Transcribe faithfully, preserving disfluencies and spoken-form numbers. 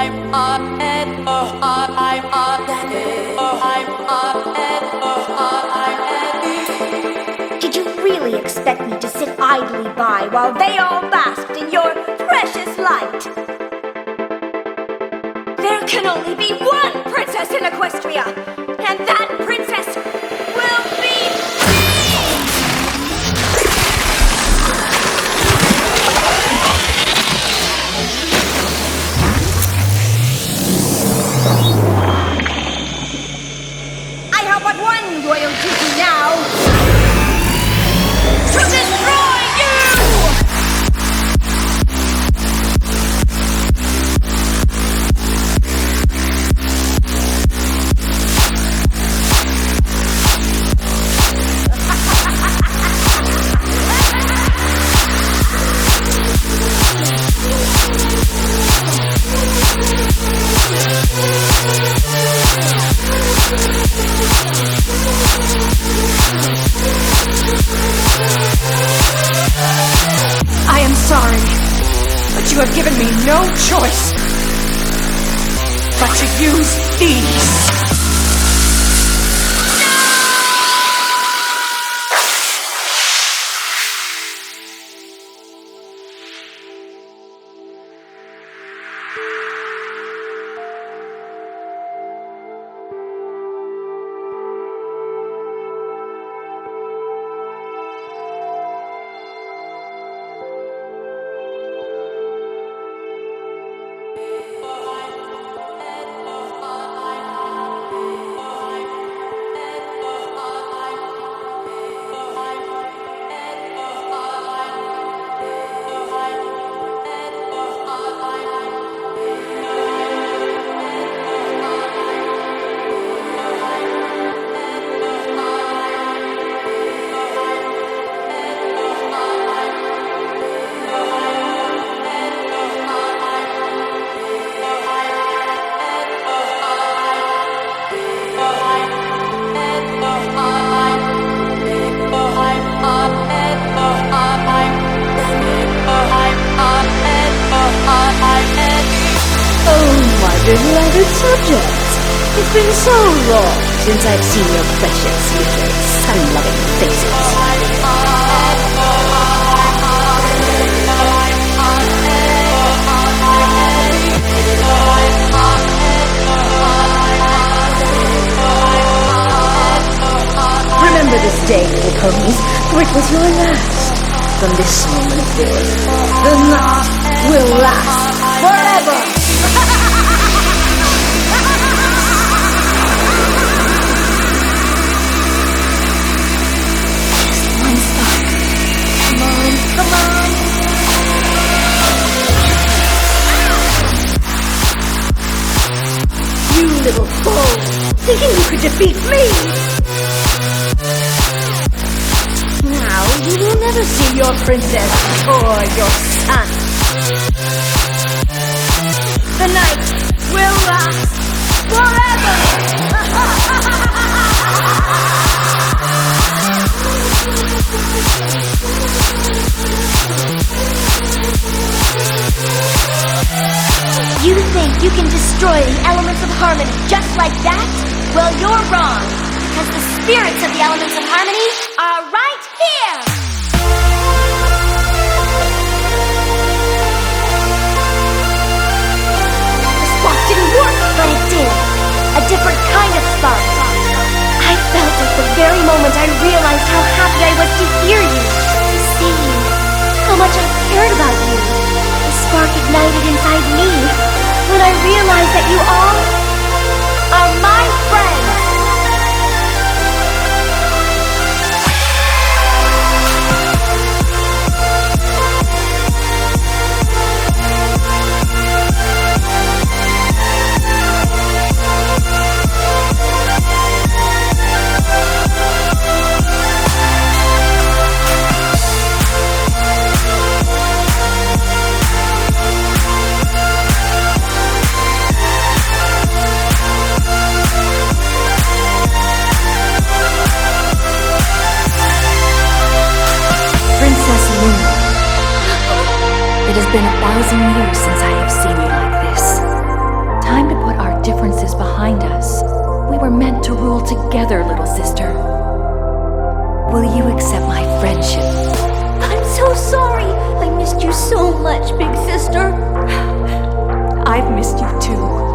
Did you really expect me to sit idly by while they all basked in your precious light? There can only be one princess in Equestria, and that princess will be I have but one royal duty now. To destroy you! I am sorry, but you have given me no choice but to use these. Beloved subjects, it's been so long since I've seen your precious little sun-loving faces. Remember this day, little ponies, for it was your last. From this moment forth, the night will last forever! Come on! You little fool! Thinking you could defeat me! Now you will never see your princess or your son. The night will last forever! You think you can destroy the elements of harmony just like that? Well, you're wrong, because the spirits of the elements of harmony are right here! The spark didn't work, but it did. A different kind of spark. I felt at the very moment I realized how happy I was to hear you, to see you, how much I cared about you. The spark ignited inside me when I realized that you all are my friends. It has been a thousand years since I have seen you like this. together, little sister. Will you accept my friendship? I'm so sorry. I missed you so much, big sister. I've missed you too.